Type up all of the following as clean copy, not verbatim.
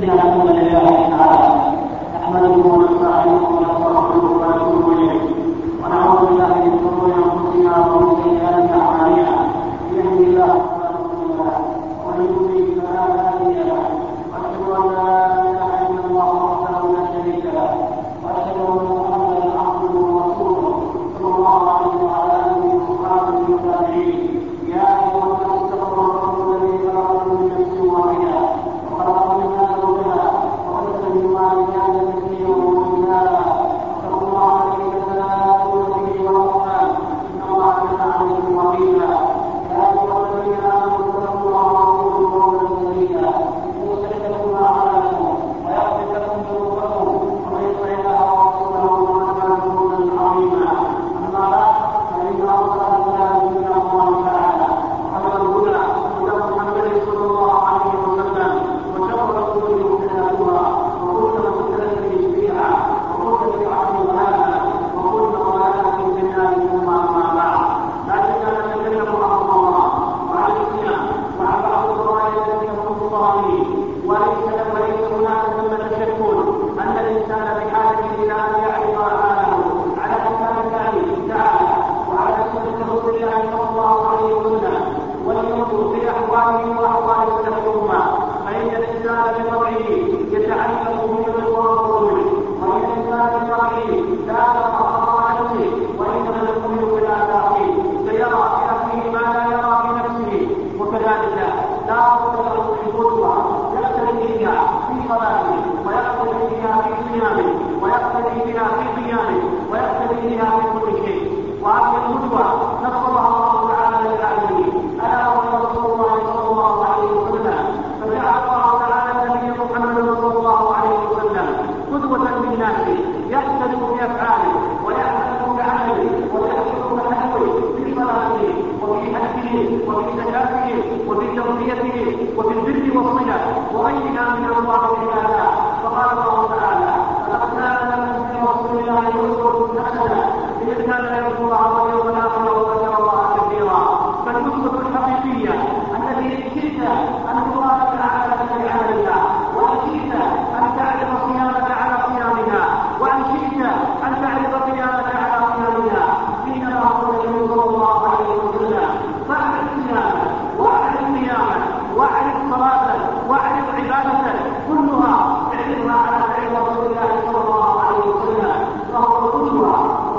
إن الحمد لله تعالى نحمده ونستعينه ونستغفره ونتوب إليه ونعوذ بالله من شرور أنفسنا ومن سيئات أعمالنا من يهده الله فلا مضل له ومن يضلل فلا هادي له وأشهد أن لا إله إلا الله وحده لا شريك له وأشهد أن محمدا عبده ورسوله صلى الله عليه وعلى آله وصحبه والتابعين يا أيها الناس اتقوا ربكم الذي خلقكم من نفس واحدة وخلق منها زوجها وبث منهما رجالا كثيرا ونساء واتقوا الله الذي تساءلون به والأرحام إن الله كان عليكم رقيبا يا أيها الذين آمنوا اتقوا الله وقولوا قولا سديدا يصلح لكم أعمالكم ويغفر لكم ذنوبكم ومن يطع الله ورسوله فقد فاز فوزا عظيما أما بعد فإن أصدق الكلام كلام الله تعالى وخير الهدى هدى محمد صلى الله عليه وسلم وشر الأمور محدثاتها وكل محدثة بدعة وكل بدعة ضلالة وكل ضلالة في النار ثم أما بعد لا شك نتكلم عن الله وعن الصيام وعن بعض القضايا التي تخص الصائمين وليس هناك ثمة شك أن الإنسان بحاجة إلى أن يعرف حاله على كتاب الله تعالى وعلى سنة رسول الله صلى الله عليه وسلم ولينظر في أحواله وأحوال الأمة فإن الإنسان بطبعه يتعلق به الرسول وإن الإنسان بطبعه لا يخاف نفسه وإنما يؤمن بالآفاق فيرى في نفسه ما لا يرى في نفسه وكذلك لا تطلق القدوة يقتدي بها في صلاته ويقتدي بها في صيامه ويقتدي بها في قيامه ويقتدي بها في كل شيء وهذه القدوة نصرها الله تعالى لعبده ألا وهو رسول الله صلى الله عليه وسلم فجعل الله تعالى النبي محمد صلى الله عليه وسلم قدوة للناس يقتدي بأفعاله ويعمل بعمله ويحفظ بنحوه في صلاته وفي حجه وفي زكاته وفي تربيته وفي البر والصلة وغيرها من الله تعالى فقال الله تعالى لقد كان لكم في رسول الله أسوة حسنة لمن كان يرجو الله واليوم الآخر وذكر الله كثيرا فالأسوة الحقيقية التي شئت أن تراك على بعملها وإن شئت أن تعرف صيامك على صيامها وإن شئت أن تعرف قيامك على قيامها حينما هو النبي صلى الله عليه وسلم فاعرف صيامك واعرف قيامك واعرف صلاتك واعرف عبادتك كلها اعرفها على فعل رسول الله صلى الله عليه وسلم فهو القدوة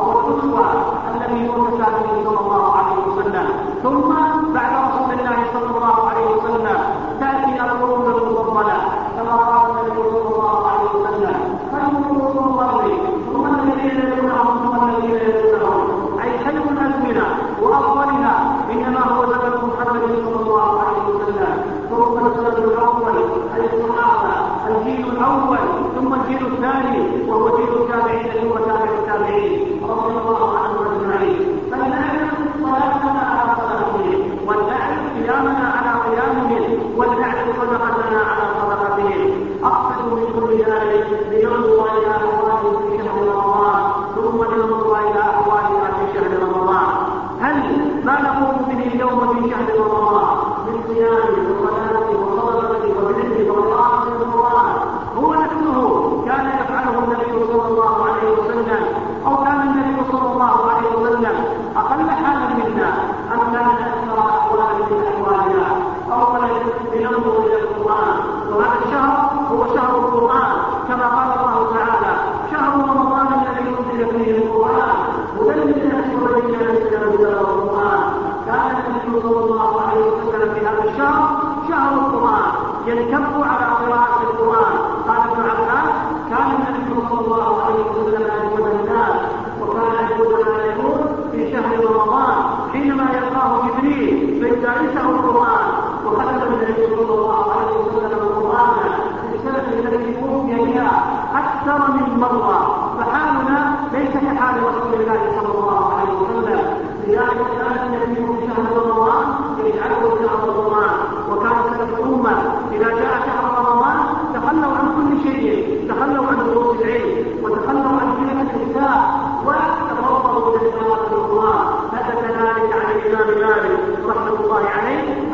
الذي يرسل به صلى الله عليه وسلم ثم بعد رسول الله صلى الله عليه وسلم تأتي القرون المفضلة كما قال النبي صلى الله عليه وسلم خير القرون الله ثم الذين يلونهم ثم الذين يلونهم أي خير الأزمنة وأفضلها إنما هو زمن محمد صلى الله عليه وسلم ثم الزمن الأول أي الصحابة الجيل الأول ثم الجيل الثاني وهو جيل التابعين ثم تابع التابعين رضي الله عنهم أجمعين فلنعرف صلاتنا على صلاتهم ولنعرف قيامنا على قيامهم ولنعرف صدقتنا على صدقتهم أقصد من كل ذلك لينظر إلى أحوالهم في شهر رمضان ثم لينظر إلى أحوالنا في شهر رمضان هل ما نقوم به اليوم في شهر رمضان من صيام وصلاة وصدقة وبذكر وقراءة القرآن هو نفسه كان يفعله النبي صلى الله عليه وسلم أو كان النبي صلى الله عليه وسلم أقل حالا منا أم كان أكثر أحوالا من أحوالنا أولا لننظر إلى القرآن وهذا الشهر هو شهر القرآن كما قال الله تعالى شهر رمضان الذي أنزل فيه القرآن هدى للناس وبينات من الهدى والقرآن كان النبي صلى الله عليه وسلم في هذا الشهر شهر القرآن ينكب على قراءة القرآن قال ابن عباس كان النبي صلى الله عليه وسلم أجود الناس وكان أجود ما يكون في شهر رمضان حينما يقرأه جبريل فيدارسه القرآن وختم النبي صلى الله عليه وسلم القرآن في السنة التي توفي بها أكثر من مرة فحالنا ليس كحال رسول الله صلى الله عليه وسلم لذلك كان النبي في شهر رمضان يجعله شهر رمضان وكان سلف الأمة إذا جاء شهر رمضان تخلوا عن كل شيء تخلوا عن دروس العلم وتخلوا عن زينة النساء وتفضلوا بتلاوة القرآن هذا كذلك عن الإمام مالك رحمة الله عليه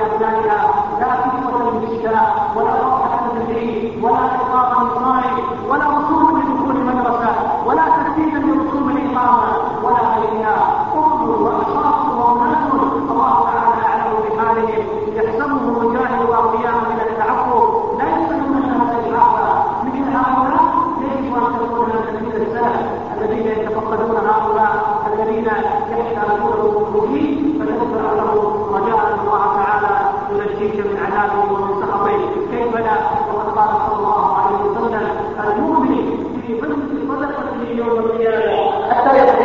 لأبنائها لا كسوة للشتاء ولا روحة للعيد ولا إقامة للصائم ولا رسوم لدخول المدرسة ولا تسديدا لرسوم الإقامة ولا غيرها. أمر وأشخاص وأناس الله تعالى أعلم بحالهم يحسبهم الجاهل وأغنياء من التعفف لا يسألون هذا الإعاقة. مثل هؤلاء يجب أن تكون التلميذ السهل الذين يتفقدون هؤلاء الذين يحتاجون الوجود فنذكر له رجاء الله تعالى ينجيك من عذابه ومن سخطه. كيف لا وقد قال صلى الله عليه وسلم المؤمن في ظل صدقته يوم القيامه حتى يقضي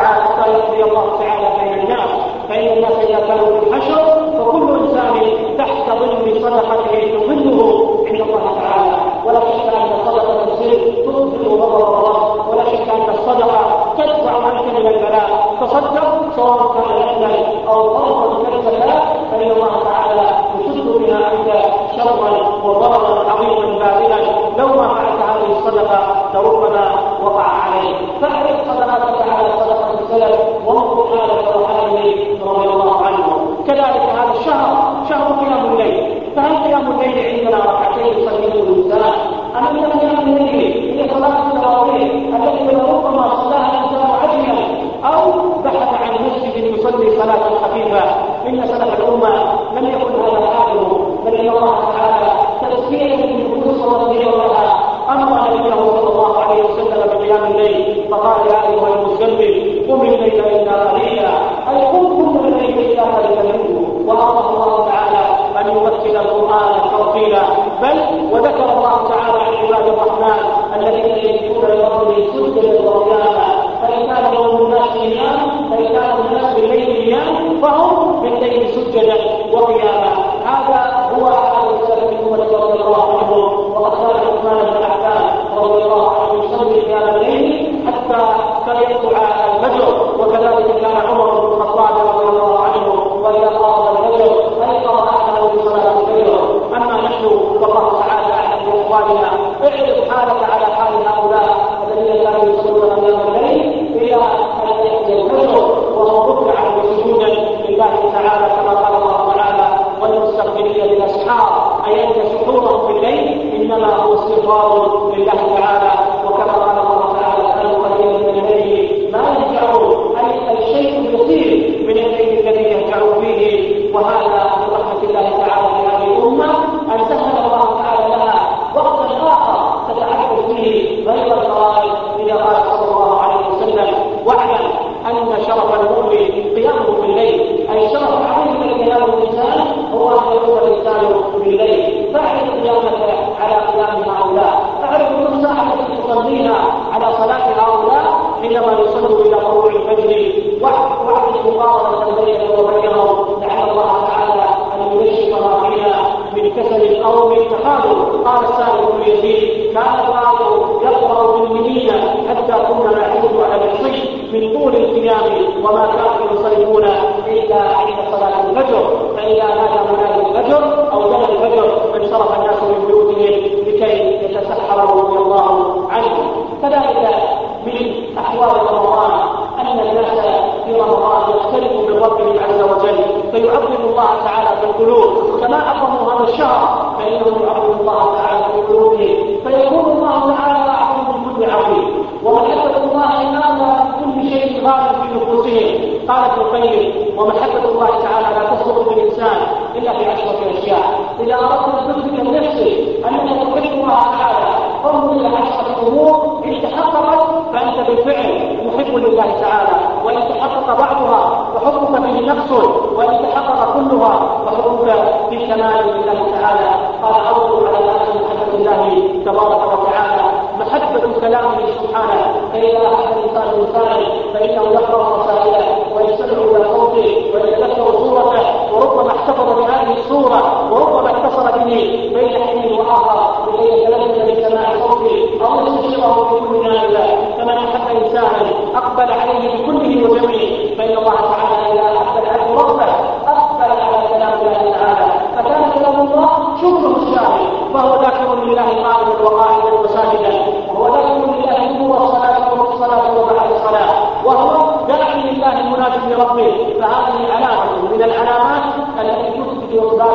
الله تعالى بين الناس. فإن الناس إذا كانوا في الحشر فكل إنسان تحت ظل صدقته تظله عند الله تعالى. ولا شك أن الصدقة تظل غضب الله، ولا شك أن الصدقة تدفع عنك من البلاء. تصدق سواء كان غنى أو فرضا كالزكاة فإن الله تعالى يشد بها عنك شرا وضررا عظيما باطلا. لو ما فعلت هذه الصدقة لربما وقع عليه. فاعرف صدقتك على صدقة السلف وانظر حالك وحاله رضي الله عنه. كذلك هذا الشهر شهر قيام الليل، فهل قيام الليل عندنا ركعتين يصليه الإنسان أم أن قيام الليل هي صلاة التراويح التي ربما صلاها الإنسان عجلا أو بحث عن مسجد يصلي صلاة خفيفة؟ إن سلف الأمة لم يكن هذا حاله، بل إن الله تعالى تزكية للنفوس وتطهيرها أمر نبيه صلى الله عليه وسلم بقيام الليل فقال يا أيها المزمل قم الليل إلا قليلا، أي قم كل الليل إلا قليلا منه. وأمر الله تعالى أن يمثل القرآن ترتيلا. بل وذكر الله تعالى عن عباد الرحمن الذين يجدون لربهم سجدا وقياما. فإن كان يوم الناس قيام فإن كان الناس بالليل قيام فهم بالليل سجدا وقياما. هذا هو حال السلف رضي الله عنهم. وقد كان عثمان بن عفان رضي الله عنه يصلي قيام الليل حتى يطلع الفجر، وكذلك كان عمر بن الخطاب رضي الله عنه وإذا قام الفجر أيقظ أهله بصلاة الفجر. أما نحن والله تعالى أعلم بأحوالنا. اعرض حالك على حال هؤلاء الذين كانوا يصلون قيام الليل إلى أن يأتي الفجر وهم ركعا وسجودا لله تعالى كما قال الله تعالى والمستغفرين بالأسحار، أي أن سحورهم بالليل إنما هو استغفار لله تعالى. وكما قال الله تعالى كانوا قليلا من الليل ما يهجعون، أي الشيء اليسير من الليل الذي يهجعون فيه. وهذا من رحمة الله تعالى في هذه الأمة أن سهل الله تعالى لها وقتا آخر تتعبد فيه غير الفرائض. إذا قال صلى الله عليه وسلم واعلم أن شرف المؤمن قيامه بالليل، أي شرف عظيم قيام الإنسان هو أن يقوم الإنسان بالليل. فاعرف قيامك على قيام هؤلاء، فاعرف كل ساعة التي تصليها على صلاة هؤلاء حينما يصلوا إلى طلوع الفجر. واعرف مقارنة بينك وبينهم لعل الله تعالى أن ينشف ما فينا من كسل أو من تخاذل. قال السائل بن يزيد كان الله يقرأ بالمدينة حتى كنا نعود على العصي من طول القيام وما كانوا يصلون إلا عند صلاة الفجر. فإذا نادى منادي الفجر أو جاء الفجر انصرف الناس من بيوتهم لكي يتسحروا رضي الله عنهم. كذلك من أحوال رمضان أن الناس في رمضان يختلفوا من ربهم عز وجل فيعظم الله تعالى في القلوب. كما أقاموا هذا الشهر فإنهم يعظم الله تعالى في قلوبهم فيكون الله تعالى أعظم من كل عظيم. ومحبة الله إنما كل شيء غالب في نفوسهم. قال ابن القيم ومحبة الله تعالى لا تصدق بالإنسان إلا في 10 أشياء. إذا أردت أن تثبت لنفسك أنك تحب الله تعالى فانظر إلى 10 أمور إن تحققت فأنت بالفعل محب لله تعالى، وإن تحقق بعضها فحبك به نقص، وإن تحقق كلها فحبك في كمال لله تعالى. قال أوصوا على محبة الله تبارك وتعالى محبة كلامه سبحانه. فإذا أحد الإنسان إنسانا فإنه يقرأ رسائله ويستمع إلى صوته ويتذكر صورته، وربما احتفظ بهذه الصورة وربما اتصل به بين حين وآخر لكي يتلذذ بسماع صوته أو يستشعره بكل نائلة. فمن أحب إنسانا أقبل عليه بكله وجميعه فإن الله تعالى إذا أحب العبد ربه أقبل على كلام الله تعالى فكان كلام الله شكره الشاهد، فهو ذاكر لله قائما وقاعدا وساجدا، وهو ذاكر لله نور الصلاة والصلاة وبعد الصلاة، وهو داعي لله مناجي لربه. فهذه علامة من العلامات التي تثبت إقبال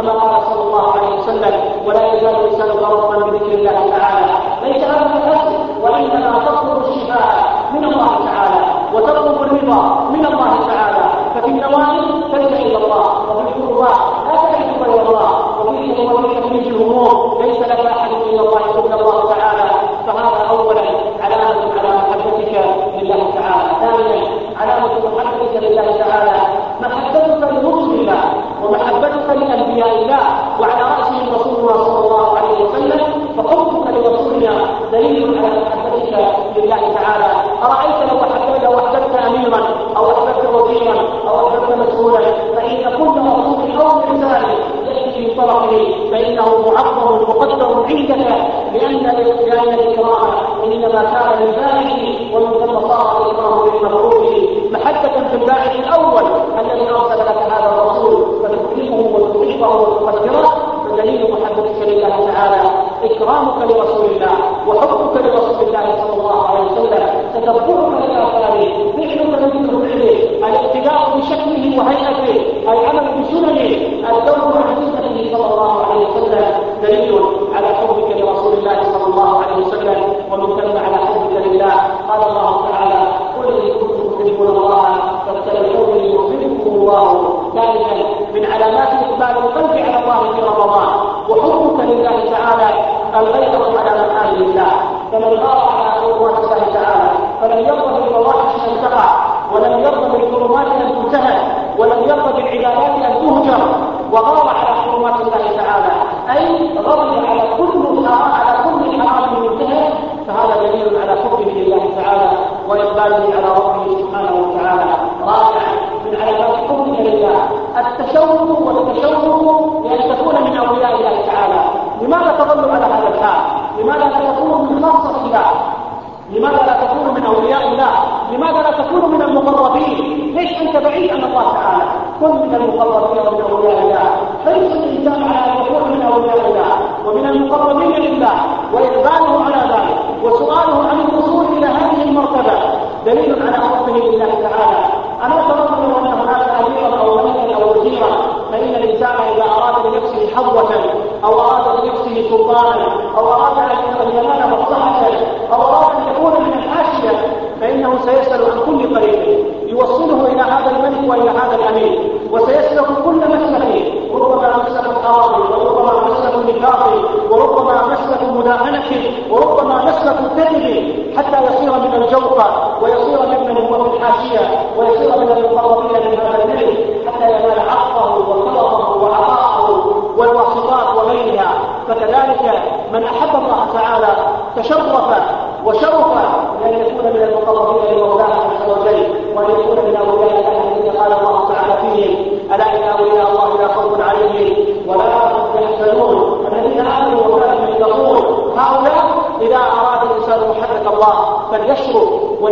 كما قال صلى الله عليه وسلم: ولا يزال لسانك رطبا بذكر الله تعالى. ليس هذا الحسن، وإنما تطلب الشفاء من الله تعالى وتطلب الرضا من الله تعالى. ففي النوائب تلجأ إلى الله، وفي القربات لا تلجأ إلى الله، وفي تفريج الهموم ليس لك أحد إلا الله إلا الله تعالى. فهذا أولا علامة على محبتك لله تعالى. ثانيا علامة محبتك لله تعالى محبتك لرسل الله ومحبتك لأنبياء الله، وعلى رأسهم رسول الله صلى الله عليه وسلم. فحبك لرسولنا دليل على محبتك لله تعالى. أرأيت لو أحببت أميرا أو أحببت وزيرا أو أحببت مسؤولا، فإن كل رسول أو إنسان يأتي في طرفه فإنه معظم مقدر عندك، لأن الإكرام إنما كان للباعث، ومن ثم صار الإكرام للمبعوث. محبة في الباعث الأول الذي أرسل لك هذا الرسول فتكرمه وتحبه وتقدره، فدليل محبتك لله تعالى إكرامك لرسول الله وحبك لرسول الله صلى الله عليه وسلم، تتبعك لآثاره، فعلك مثل فعله، الاقتداء بشكله وهيئته، العمل بسننه، الدور عن سنته صلى الله عليه وسلم، دليل على حبك لرسول الله صلى الله عليه وسلم، ومن ثم على حبك لله. قال الله تعالى: قل إن كنتم تحبون الله فاتبعوني يحببكم الله. ثالثا من علامات إقبال القلب على الله في رمضان وحبك لله تعالى الغيرة على محارم الله. فمن غار على حرمات الله تعالى فلم يرضى بالفواحش ان تقع، ولم يرضى بالحرمات ان تنتهك، ولم يرضى بالعبادات ان تهجر، وغار على حرمات الله تعالى اي غضب على كل حرام منتهك، فهذا دليل على حبه لله تعالى واقباله على ربه سبحانه وتعالى. رابعا من علامات حبك لله التشوق والتشوق لان تكون من اولياء الله تعالى. لماذا تظل على هذا الحال؟ لماذا لا تكون من خاصة الله؟ لماذا لا تكون من أولياء الله؟ لماذا لا تكون من المقربين؟ ليش أنت بعيد عن الله تعالى؟ كن من المقربين ومن أولياء الله. فليس الإنسان على أن يكون من أولياء الله ومن المقربين لله، وإقباله على ذلك وسؤاله عن الوصول إلى هذه المرتبة دليل على حبه لله تعالى. أنا تظن أن هناك أميرا أو ملكا أو وزيرا، فإن الإنسان إذا أراد لنفسه حظوة أو أراد لنفسه سلطانا أو أراد أن ينال مصلحة أو أراد أن يكون من الحاشية، فإنه سيسأل عن كل طريق يوصله إلى هذا الملك وإلى هذا الأمير، وسيسلك كل مسلك، وربما مسلك الأراضي، وربما مسلك النفاق، وربما مسلك مداهنة، وربما مسلك الكذب، حتى يصير من الجوقة ويصير ممن هو في الحاشية ويصير من المقربين من هذا الملك، حتى ينال عقله وخلقه وعطاءه والواسطات وغيرها. فكذلك من أحب الله تعالى تشرف وشرف لأن يكون من المقربين لمولاه عز وجل، وأن يكون من أولياء الله الذين قال الله تعالى فيهم: ألا إن أولياء الله لا خوف عليهم ولا هم يحزنون الذين آمنوا وكانوا يتقون. هؤلاء إذا أراد الإنسان محبة الله فليشرف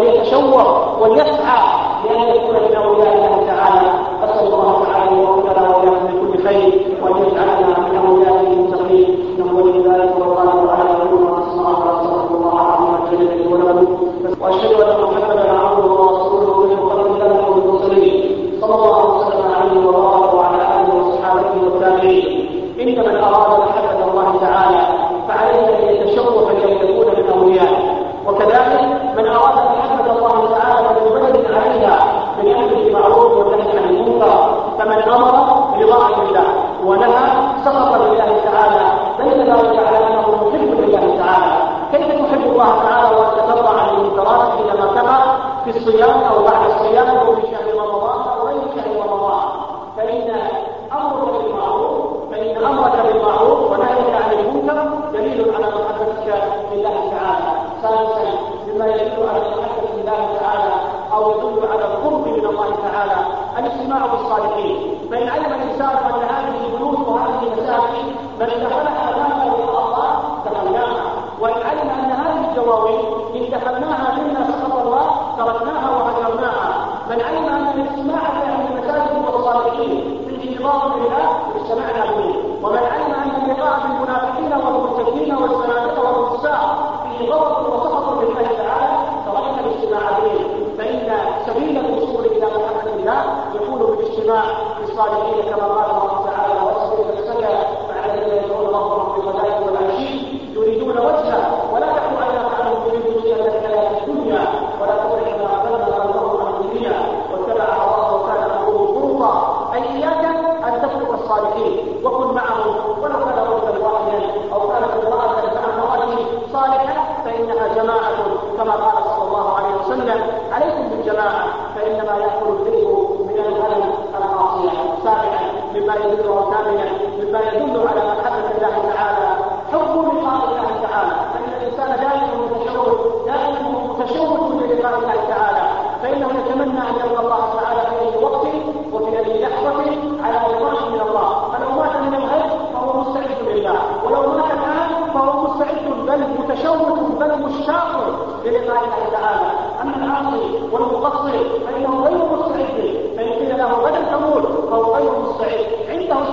وليتشوق وليسعى لأن يكون من أولياء الله تعالى. أسأل الله تعالى أن يوفقنا وإياكم من كل خير وأن يجعلنا من أوليائه المتقين، إنه ولي ذلك والله تعالى يقول أستغفر الله العظيم الجليل ولكم، وأشهد أن محمدا عبده ورسوله من خلق الله والمرسلين صلى الله وسلم عليه وبارك وعلى آله وصحبه والتابعين. إن من أراد محبة الله تعالى فعليه أن يتشوق لأن يكون من أوليائه، وكذلك من أراد محبة الله تعالى فليبدل عليها بالأمر بالمعروف والنهي عن المنكر. فمن أمر بطاعة الله ونهى سخط لله تعالى دل ذلك على أنه محب لله تعالى. كيف تحب الله تعالى وأن تتبع عن المنكرات حينما تقع في الصيام أو بعد الصيام أو في شهر رمضان أو غير شهر رمضان؟ فإن أمرك بالمعروف ونهيك عن المنكر دليل على محبتك لله تعالى. ثالثا مما يدل على محبة الله تعالى أو يدل على القرب من الله تعالى الاجتماع بالصالحين. فإن علم الإنسان أن هذه البيوت وهذه المساجد من دخلها أمامه لقاء الله دخلناها، وإن علم أن هذه الجواوي إن دخلناها منا سخط الله تركناها وهجرناها. من علم أن الاجتماع في المساجد والصالحين في انتظار بالله اجتمعنا به، ومن علم أن اللقاء بالمنافقين والمرتدين والزنادقة والفساق فيه غضب وسخط لله تعالى تركنا الاجتماع به. فإن سبيل الوصول إلى محبة الله يكون بالاجتماع بالصالحين كما قال الله تعالى: واصبر نفسك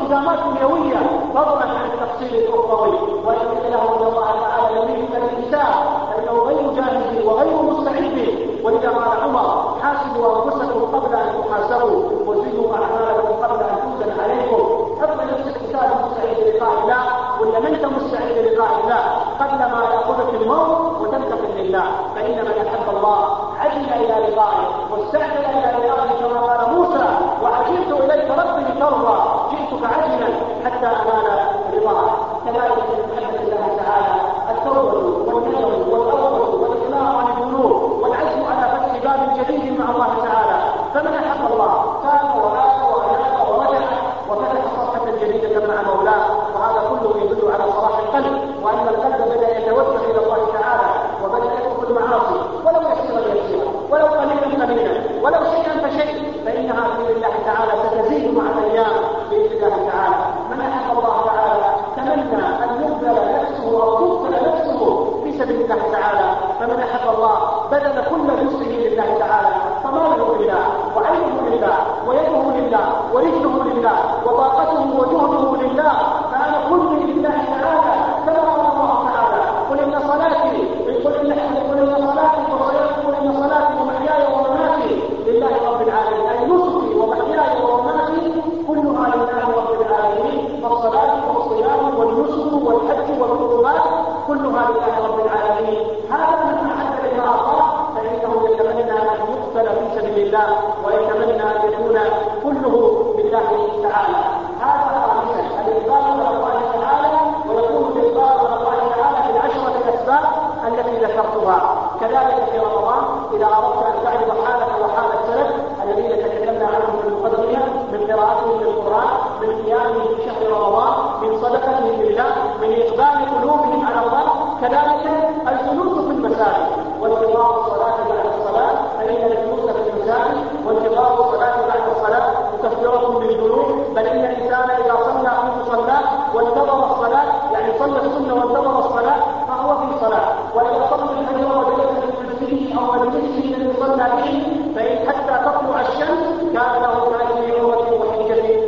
والتزامات دنيوية فضلا عن التفصيل الأخروي. وإن له أن الله تعالى يريد الإنسان فإنه غير جاهز وغير مستعد. ولذا قال عمر: حاسبوا أنفسكم قبل أن تحاسبوا وزنوا أعمالكم قبل أن توزن عليكم. قبل نفسك إنسان مستعد للقاء الله ولا من أنت مستعد للقاء الله قبل ما يأخذك الموت وتنتقل لله. فإن من يحب الله عجل إلى لقائه واستعجل إلى لقائه كما قال موسى: وعجلت إليك ربي لترضى، جئتك عجلا حتى أنال رضاه. كذلك من محبة الله تعالى التوبة والندم والأول والإقلاع عن الذنوب والعزم على فتح باب جديد مع الله تعالى. فمن أحب الله تاب وآب وأناب ورجع وفتح صفحة جديدة مع مولاه. وهذا كله يدل على صلاح القلب، وأن القلب بدأ يتوجه إلى الله تعالى وبدأ يترك المعاصي ولو يسيرا ولو قليلا ولو شيئا فشيء، فإنها بإذن الله تعالى ستزيد مع الأيام بإذن الله تعالى. من أحب الله تعالى تمنى أن يبذل نفسه أو تبذل نفسه في سبيل الله تعالى. فمن أحب الله بذل كل جزءه لله تعالى، فماله لله وعينه لله ويده لله ورجله لله وطاقته وجهده لله، فأنا كل لله تعالى. كما قال الله تعالى: قل إن صلاتي ومحياي ومماتي لله رب العالمين، أي نصري ومحياي ومماتي كلها لله رب العالمين. فالصلاة والصيام والنسك والحج والقربات كلها لله رب العالمين. هذا من أحب إلى الله فإنه يتمنى أن يقتل في سبيل الله ويتمنى أن يكون كله بالله تعالى. هذا خامسا الإقبال على الله تعالى، ويكون الإقبال على الله تعالى بالعشرة الأسباب التي ذكرتها. كذلك في رمضان إذا أردت أن تعرض حالك وحال السلف الذين تكلمنا عنهم في المقدمة من قراءتهم للقرآن، من قيامهم في شهر رمضان، من صدقتهم لله، من إقبال قلوبهم على الله، كذلك الجلوس في المساجد وانتظار الصلاة بعد الصلاة، فإن الجلوس في المساجد وانتظار الصلاة بعد الصلاة مكفرة للذنوب. بل إن الإنسان إذا صلى في مصلاه وانتظر الصلاة، يعني صلى السنة وانتظر الصلاة، فهو في صلاة. وإذا صلى الفجر وجلس في مسجده أو مجلسه الذي صلى به فإن حتى تطلع الشمس كان له كأجر يوم وحجته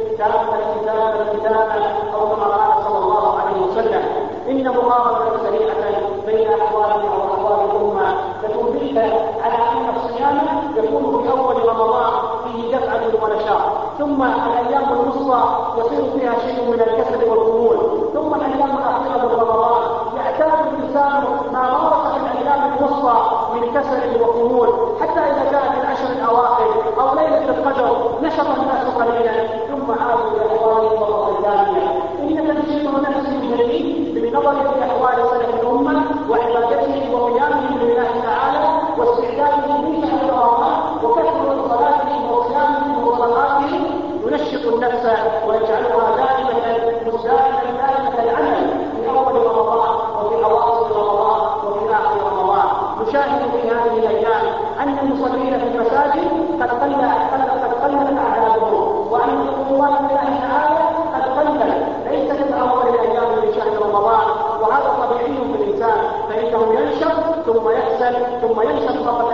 كان الكتاب أو كما قال صلى الله عليه وسلم: إن مقارنة سريعة بين أحوالنا وأحوال الأمة لتنبئك على أن الصيام يكون في أول رمضان فيه دفعة ونشاط، ثم الأيام الوسطى يصير فيها شيء من الكسل والخمول، ثم الأيام الأخيرة من رمضان يحتاج الإنسان ما مارس في الأيام الوسطى من كسل وخمول، حتى إذا جاءت العشر الأواخر أو ليلة القدر نشط الناس قليلا ثم عادوا إلى أحوالهم مرة ثانية. إن تنشيط نفس جديد بالنظر في أحوال سلف الأمة وعبادته وقيامه لله تعالى واستعداده من شهر رمضان وكثرة صلاتهم وصيامهم وصلاتهم ينشط النفس ويجعلها دائمة مزدادة دائمة العمل في أول رمضان وفي أواخر رمضان وفي آخر رمضان. نشاهد في هذه الأيام أن المصلين في المساجد قد قلت أعدادهم، وأن القوات لله تعالى قد قلت، ليس كأول الأيام من شهر رمضان. وهذا طبيعي في الإنسان، فإنه ينشط ثم يحسن ثم ينشط مرة